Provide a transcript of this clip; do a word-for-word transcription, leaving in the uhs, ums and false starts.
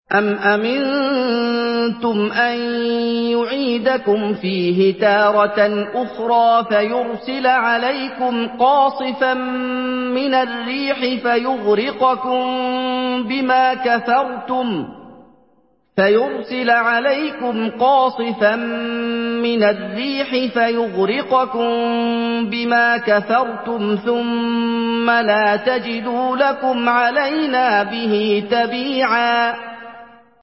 أَمْ أَمِنتُمْ أَن يُعِيدَكُمْ فِيهِ تَارَةً أُخْرَىٰ فَيُرْسِلَ عَلَيْكُمْ قَاصِفًا مِّنَ الرِّيحِ فَيُغْرِقَكُم بِمَا كَفَرْتُمْ فَيُرْسِلَ عَلَيْكُمْ قَاصِفًا مِّنَ الرِّيحِ فَيُغْرِقَكُم بِمَا كَفَرْتُمْ ثُمَّ لَا تَجِدُوا لَكُمْ عَلَيْنَا بِهِ تَبِيعًا